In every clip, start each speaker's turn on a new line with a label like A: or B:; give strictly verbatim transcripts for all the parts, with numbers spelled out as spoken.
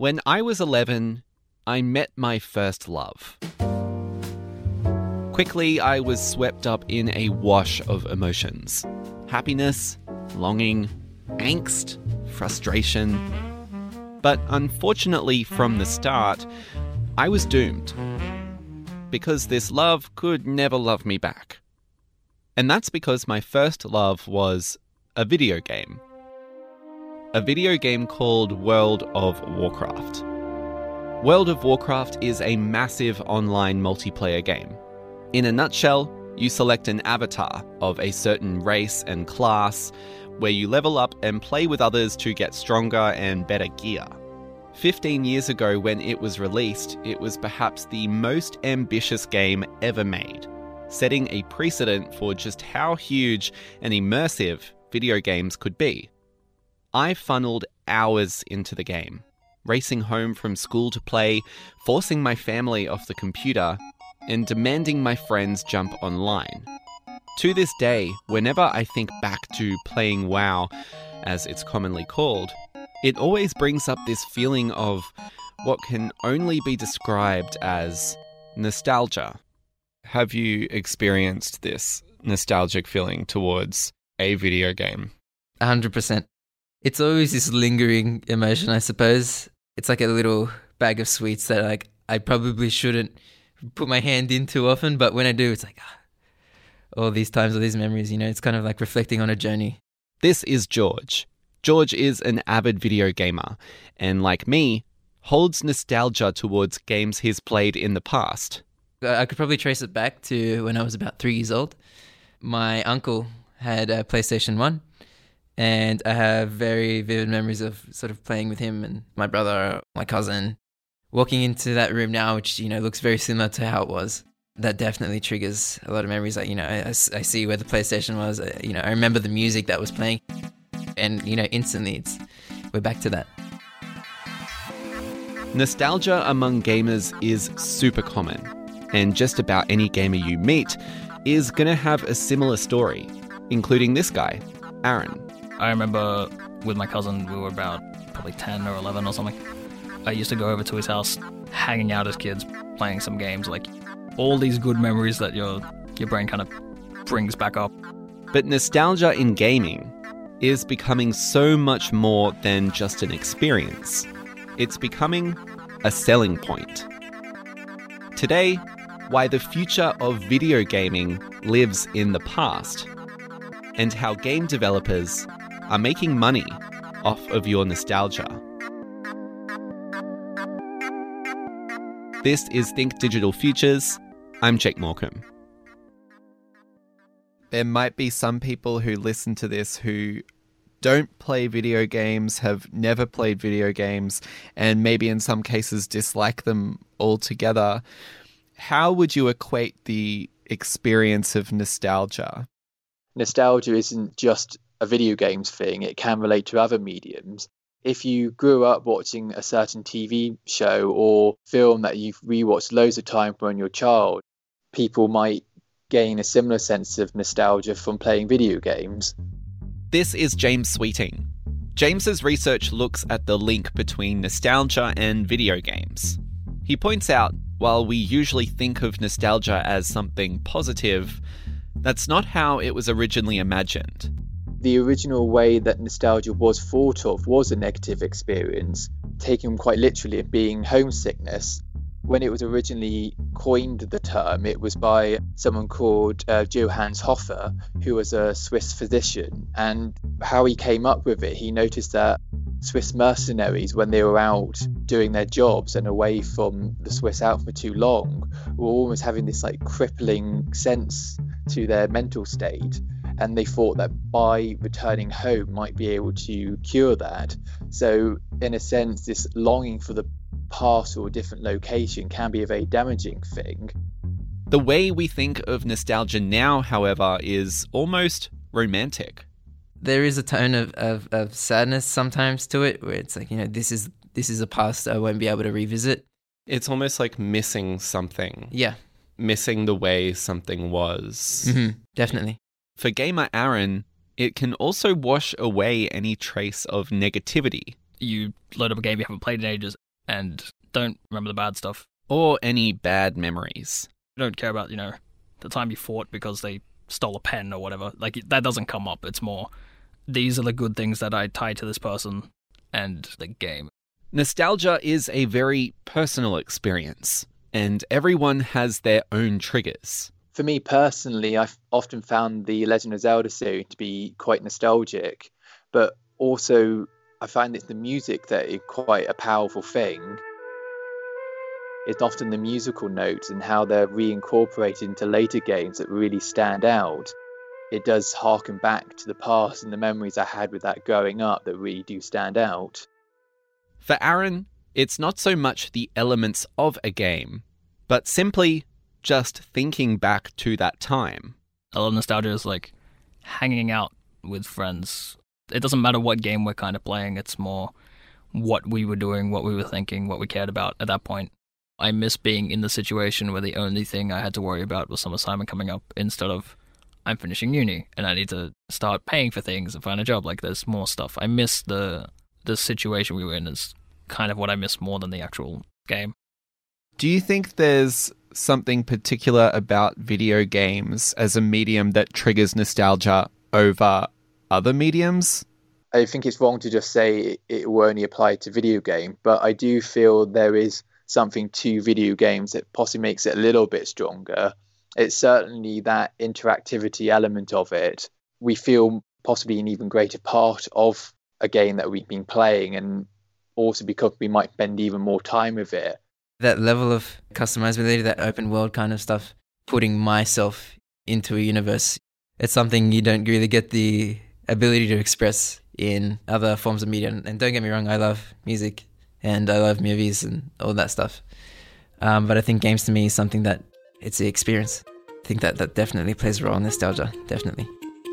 A: When I was eleven, I met my first love. Quickly, I was swept up in a wash of emotions. Happiness, longing, angst, frustration. But unfortunately, from the start, I was doomed. Because this love could never love me back. And that's because my first love was a video game. A video game called World of Warcraft. World of Warcraft is a massive online multiplayer game. In a nutshell, you select an avatar of a certain race and class, where you level up and play with others to get stronger and better gear. Fifteen years ago when it was released, it was perhaps the most ambitious game ever made, setting a precedent for just how huge and immersive video games could be. I funneled hours into the game, racing home from school to play, forcing my family off the computer, and demanding my friends jump online. To this day, whenever I think back to playing WoW, as it's commonly called, it always brings up this feeling of what can only be described as nostalgia. Have you experienced this nostalgic feeling towards a video game?
B: one hundred percent. It's always this lingering emotion, I suppose. It's like a little bag of sweets that like I probably shouldn't put my hand in too often, but when I do, it's like ah, all these times, all these memories, you know, it's kind of like reflecting on a journey.
A: This is George. George is an avid video gamer, and like me, holds nostalgia towards games he's played in the past.
B: I could probably trace it back to when I was about three years old. My uncle had a PlayStation one, and I have very vivid memories of sort of playing with him and my brother, my cousin. Walking into that room now, which, you know, looks very similar to how it was, that definitely triggers a lot of memories. Like, you know, I, I see where the PlayStation was, uh, you know, I remember the music that was playing, and, you know, instantly it's, we're back to that.
A: Nostalgia among gamers is super common, and just about any gamer you meet is going to have a similar story, including this guy, Aaron.
C: I remember with my cousin, we were about probably ten or eleven or something. I used to go over to his house, hanging out as kids, playing some games, like all these good memories that your your brain kind of brings back up.
A: But nostalgia in gaming is becoming so much more than just an experience. It's becoming a selling point. Today, why the future of video gaming lives in the past, and how game developers are making money off of your nostalgia. This is Think Digital Futures. I'm Jake Morecambe. There might be some people who listen to this who don't play video games, have never played video games, and maybe in some cases dislike them altogether. How would you equate the experience of nostalgia?
D: Nostalgia isn't just a video games thing. It can relate to other mediums. If you grew up watching a certain T V show or film that you've rewatched loads of times when you're a child, people might gain a similar sense of nostalgia from playing video games.
A: This is James Sweeting. James's research looks at the link between nostalgia and video games. He points out, while we usually think of nostalgia as something positive, that's not how it was originally imagined.
D: The original way that nostalgia was thought of was a negative experience, taken quite literally being homesickness. When it was originally coined, the term, it was by someone called uh, Johannes Hofer, who was a Swiss physician. And how he came up with it, he noticed that Swiss mercenaries, when they were out doing their jobs and away from the Swiss Alps for too long, were almost having this like crippling sense to their mental state. And they thought that by returning home might be able to cure that. So in a sense, this longing for the past or a different location can be a very damaging thing.
A: The way we think of nostalgia now, however, is almost romantic.
B: There is a tone of, of, of sadness sometimes to it, where it's like, you know, this is this is a past I won't be able to revisit.
A: It's almost like missing something.
B: Yeah.
A: Missing the way something was.
B: Mm-hmm. Definitely.
A: For gamer Aaron, it can also wash away any trace of negativity.
C: You load up a game you haven't played in ages, and don't remember the bad stuff.
A: Or any bad memories.
C: You don't care about, you know, the time you fought because they stole a pen or whatever. Like, that doesn't come up. It's more, these are the good things that I tie to this person and the game.
A: Nostalgia is a very personal experience, and everyone has their own triggers.
D: For me personally, I've often found the Legend of Zelda series to be quite nostalgic, but also I find it's the music that is quite a powerful thing. It's often the musical notes and how they're reincorporated into later games that really stand out. It does harken back to the past and the memories I had with that growing up that really do stand out.
A: For Aaron, it's not so much the elements of a game, but simply just thinking back to that time.
C: A lot of nostalgia is like hanging out with friends. It doesn't matter what game we're kind of playing, it's more what we were doing, what we were thinking, what we cared about at that point. I miss being in the situation where the only thing I had to worry about was some assignment coming up instead of I'm finishing uni and I need to start paying for things and find a job. Like, there's more stuff. I miss the the situation we were in is kind of what I miss more than the actual game.
A: Do you think there's something particular about video games as a medium that triggers nostalgia over other mediums?
D: I think it's wrong to just say it will only apply to video game, but I do feel there is something to video games that possibly makes it a little bit stronger. It's certainly that interactivity element of it. We feel possibly an even greater part of a game that we've been playing, and also because we might spend even more time with it.
B: That level of customizability, that open world kind of stuff, putting myself into a universe, it's something you don't really get the ability to express in other forms of media. And don't get me wrong, I love music and I love movies and all that stuff. Um, but I think games to me is something that it's the experience. I think that that definitely plays a role in nostalgia, definitely.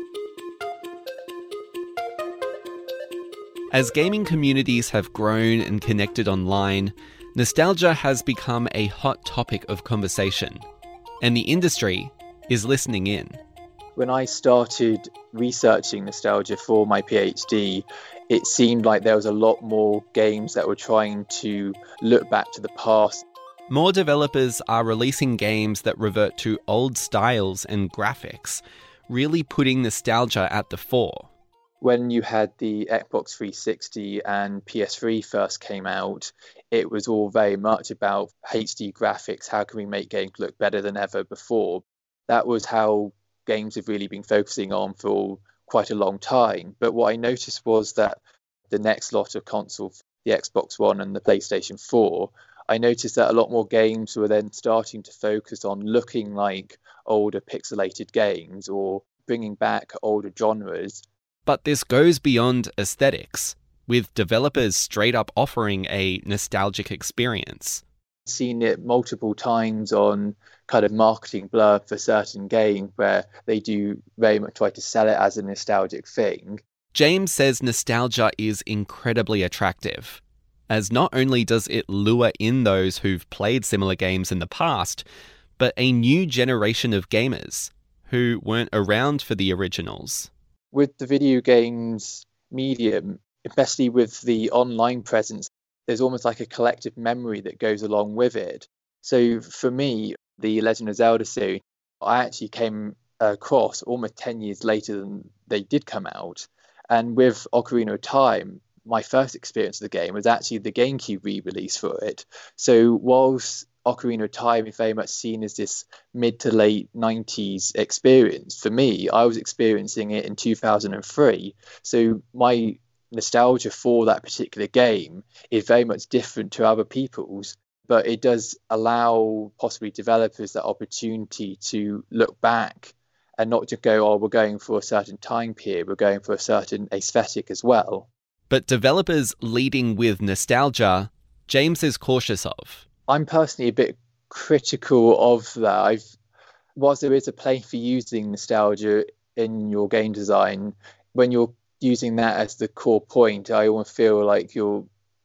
A: As gaming communities have grown and connected online, nostalgia has become a hot topic of conversation, and the industry is listening in.
D: When I started researching nostalgia for my PhD, it seemed like there was a lot more games that were trying to look back to the past.
A: More developers are releasing games that revert to old styles and graphics, really putting nostalgia at the fore.
D: When you had the Xbox three sixty and P S three first came out, it was all very much about H D graphics. How can we make games look better than ever before? That was how games have really been focusing on for quite a long time. But what I noticed was that the next lot of consoles, the Xbox One and the PlayStation four, I noticed that a lot more games were then starting to focus on looking like older pixelated games or bringing back older genres.
A: But this goes beyond aesthetics, with developers straight up offering a nostalgic experience.
D: I've seen it multiple times on kind of marketing blurb for certain games where they do very much try to sell it as a nostalgic thing.
A: James says nostalgia is incredibly attractive, as not only does it lure in those who've played similar games in the past, but a new generation of gamers who weren't around for the originals.
D: With the video games medium, especially with the online presence, there's almost like a collective memory that goes along with it. So for me, the Legend of Zelda series, I actually came across almost ten years later than they did come out. And with Ocarina of Time, my first experience of the game was actually the GameCube re-release for it. So whilst Ocarina of Time is very much seen as this mid to late nineties experience, for me, I was experiencing it in two thousand three. So my nostalgia for that particular game is very much different to other people's, but it does allow possibly developers that opportunity to look back and not just go, oh, we're going for a certain time period, we're going for a certain aesthetic as well.
A: But developers leading with nostalgia, James is cautious of.
D: I'm personally a bit critical of that. I've, whilst there is a place for using nostalgia in your game design, when you're using that as the core point, I almost feel like you're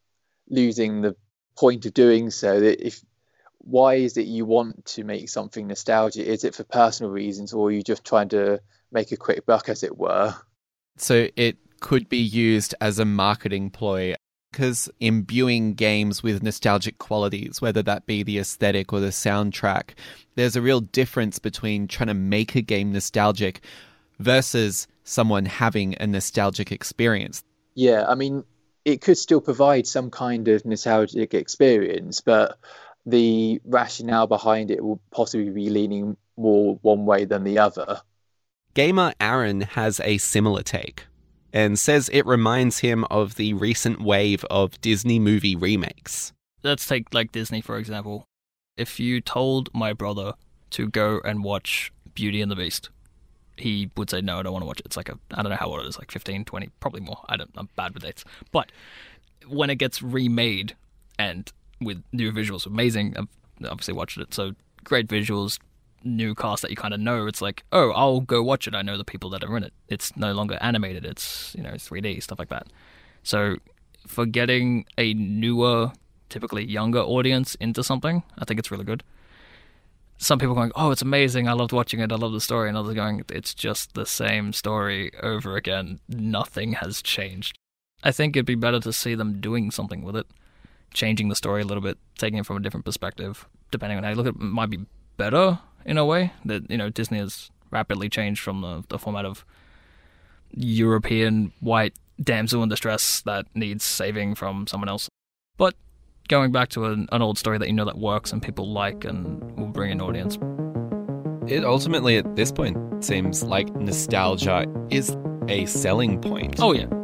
D: losing the point of doing so. That if why is it you want to make something nostalgic? Is it for personal reasons, or are you just trying to make a quick buck, as it were?
A: So it could be used as a marketing ploy. because imbuing games with nostalgic qualities, whether that be the aesthetic or the soundtrack, there's a real difference between trying to make a game nostalgic versus someone having a nostalgic experience.
D: Yeah, I mean, it could still provide some kind of nostalgic experience, but the rationale behind it will possibly be leaning more one way than the other.
A: Gamer Aaron has a similar take and says it reminds him of the recent wave of Disney movie remakes.
C: Let's take like Disney, for example. If you told my brother to go and watch Beauty and the Beast, he would say, no, I don't want to watch it. It's like a, I don't know how old it is, like fifteen, twenty, probably more. I don't, I'm bad with dates. But when it gets remade and with new visuals, amazing. I've obviously watched it. So great visuals, new cast that you kind of know. It's like, oh, I'll go watch it. I know the people that are in it. It's no longer animated. It's, you know, three D, stuff like that. So for getting a newer, typically younger audience into something, I think it's really good. Some people going, oh, it's amazing, I loved watching it, I love the story, and others going, it's just the same story over again, nothing has changed. I think it'd be better to see them doing something with it, changing the story a little bit, taking it from a different perspective, depending on how you look at it, it might be better in a way, that, you know, Disney has rapidly changed from the, the format of European white damsel in distress that needs saving from someone else. But going back to an, an old story that you know that works and people like and will bring an audience.
A: It ultimately, at this point, seems like nostalgia is a selling point.
C: Oh, yeah.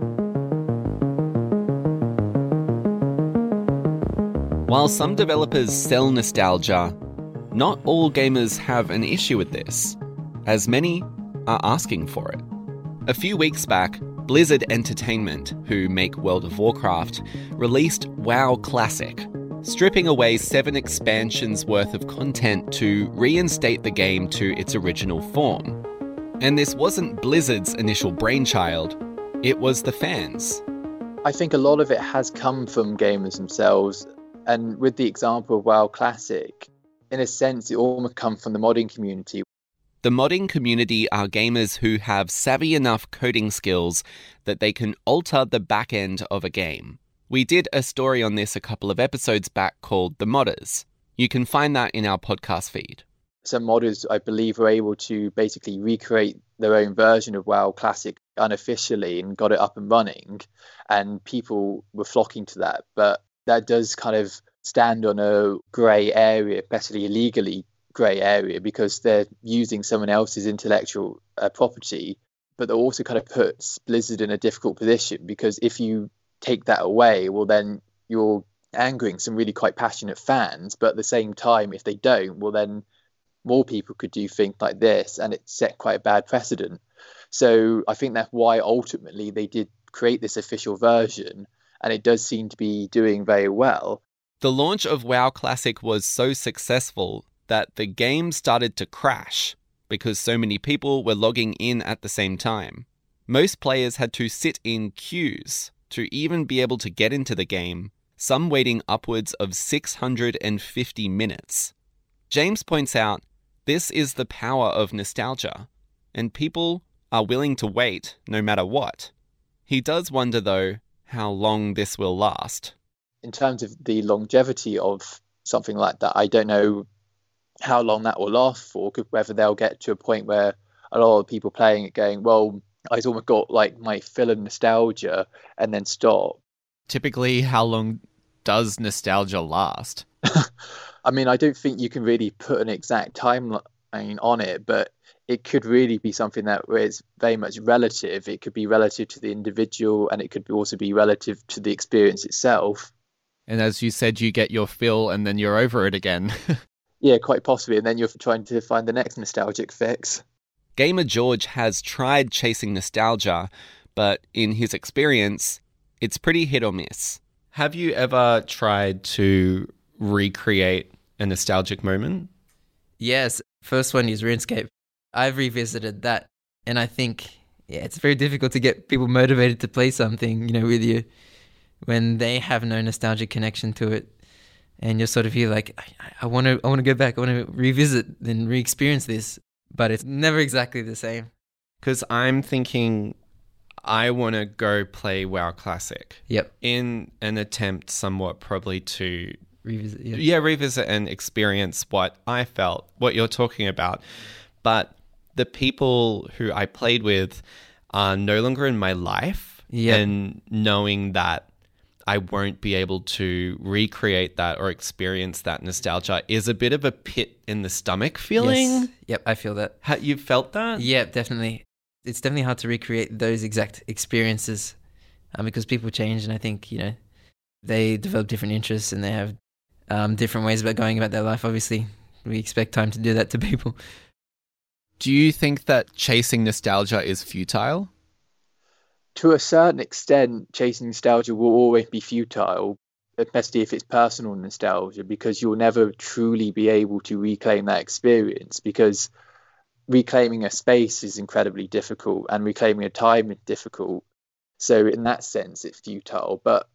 A: While some developers sell nostalgia, not all gamers have an issue with this, as many are asking for it. A few weeks back, Blizzard Entertainment, who make World of Warcraft, released WoW Classic, stripping away seven expansions worth of content to reinstate the game to its original form. And this wasn't Blizzard's initial brainchild, it was the fans.
D: I think a lot of it has come from gamers themselves, and with the example of WoW Classic, in a sense it almost comes from the modding community.
A: The modding community are gamers who have savvy enough coding skills that they can alter the back end of a game. We did a story on this a couple of episodes back called The Modders. You can find that in our podcast feed.
D: Some modders, I believe, were able to basically recreate their own version of WoW Classic unofficially and got it up and running, and people were flocking to that. But that does kind of stand on a grey area, especially illegally grey area, because they're using someone else's intellectual uh, property, but that also kind of puts Blizzard in a difficult position, because if you take that away, well, then you're angering some really quite passionate fans, but at the same time, if they don't, well, then more people could do things like this, and it set quite a bad precedent. So I think that's why ultimately they did create this official version, and it does seem to be doing very well.
A: The launch of WoW Classic was so successful that the game started to crash because so many people were logging in at the same time. Most players had to sit in queues to even be able to get into the game, some waiting upwards of six hundred fifty minutes. James points out this is the power of nostalgia, and people are willing to wait no matter what. He does wonder, though, how long this will last.
D: In terms of the longevity of something like that, I don't know how long that will last for, whether they'll get to a point where a lot of people playing it going, well, I've almost got like my fill of nostalgia, and then stop.
A: Typically, how long does nostalgia last?
D: I mean, I don't think you can really put an exact timeline on it, but it could really be something that is very much relative. It could be relative to the individual, and it could also be relative to the experience itself.
A: And as you said, you get your fill and then you're over it again.
D: Yeah, quite possibly. And then you're trying to find the next nostalgic fix.
A: Gamer George has tried chasing nostalgia, but in his experience, it's pretty hit or miss. Have you ever tried to recreate a nostalgic moment?
B: Yes. First one is RuneScape. I've revisited that, and I think, yeah, it's very difficult to get people motivated to play something, you know, with you when they have no nostalgic connection to it. And you're sort of here like, I want to I want to go back, I want to revisit and re-experience this, but it's never exactly the same.
A: Because I'm thinking, I want to go play WoW Classic.
B: Yep.
A: In an attempt somewhat probably to
B: Revisit. Yeah.
A: yeah, revisit and experience what I felt, what you're talking about. But the people who I played with are no longer in my life.
B: Yep.
A: And knowing that I won't be able to recreate that or experience that nostalgia is a bit of a pit in the stomach feeling.
B: Yes. Yep, I feel that.
A: Ha- you felt that?
B: Yeah, definitely. It's definitely hard to recreate those exact experiences um, because people change, and I think, you know, they develop different interests and they have um, different ways about going about their life. Obviously, we expect time to do that to people.
A: Do you think that chasing nostalgia is futile?
D: To a certain extent, chasing nostalgia will always be futile, especially if it's personal nostalgia, because you'll never truly be able to reclaim that experience, because reclaiming a space is incredibly difficult and reclaiming a time is difficult. So in that sense, it's futile. But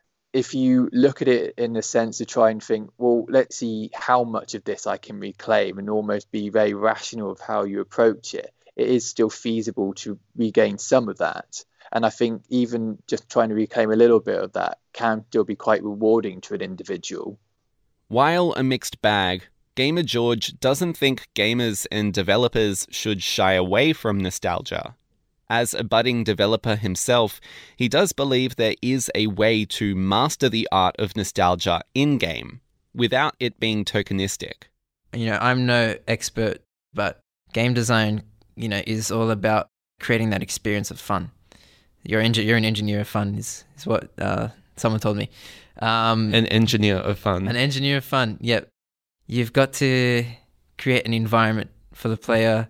D: if you look at it in the sense to try and think, well, let's see how much of this I can reclaim, and almost be very rational of how you approach it, it is still feasible to regain some of that. And I think even just trying to reclaim a little bit of that can still be quite rewarding to an individual.
A: While a mixed bag, Gamer George doesn't think gamers and developers should shy away from nostalgia. As a budding developer himself, he does believe there is a way to master the art of nostalgia in-game without it being tokenistic.
B: You know, I'm no expert, but game design, you know, is all about creating that experience of fun. You're, engi- you're an engineer of fun is, is what uh, someone told me. Um,
A: An engineer of fun.
B: An engineer of fun, yep. You've got to create an environment for the player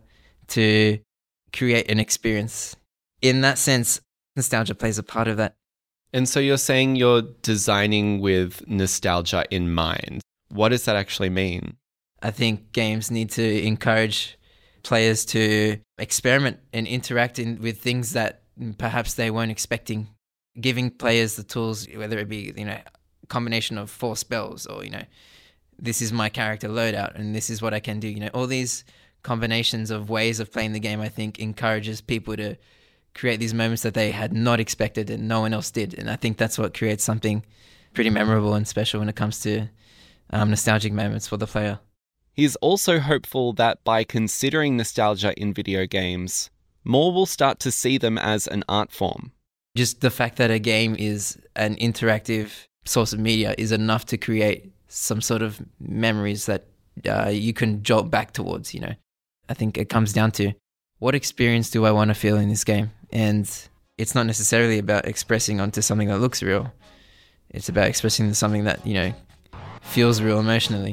B: to create an experience. In that sense, nostalgia plays a part of that.
A: And so you're saying you're designing with nostalgia in mind. What does that actually mean?
B: I think games need to encourage players to experiment and interact in, with things that perhaps they weren't expecting. Giving players the tools, whether it be, you know, a combination of four spells, or, you know, this is my character loadout and this is what I can do. You know, all these combinations of ways of playing the game, I think, encourages people to create these moments that they had not expected and no one else did. And I think that's what creates something pretty memorable and special when it comes to um, nostalgic moments for the player.
A: He's also hopeful that by considering nostalgia in video games, more will start to see them as an art form.
B: Just the fact that a game is an interactive source of media is enough to create some sort of memories that uh, you can jolt back towards, you know. I think it comes down to, what experience do I want to feel in this game? And it's not necessarily about expressing onto something that looks real. It's about expressing something that, you know, feels real emotionally.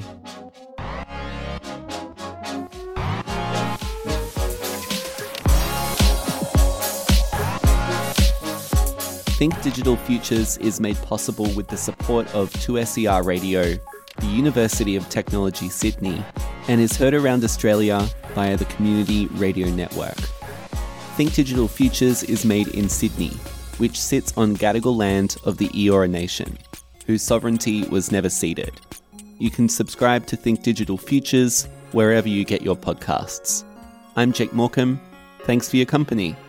A: Think Digital Futures is made possible with the support of two S E R Radio, the University of Technology Sydney, and is heard around Australia via the Community Radio Network. Think Digital Futures is made in Sydney, which sits on Gadigal land of the Eora Nation, whose sovereignty was never ceded. You can subscribe to Think Digital Futures wherever you get your podcasts. I'm Jake Morecambe. Thanks for your company.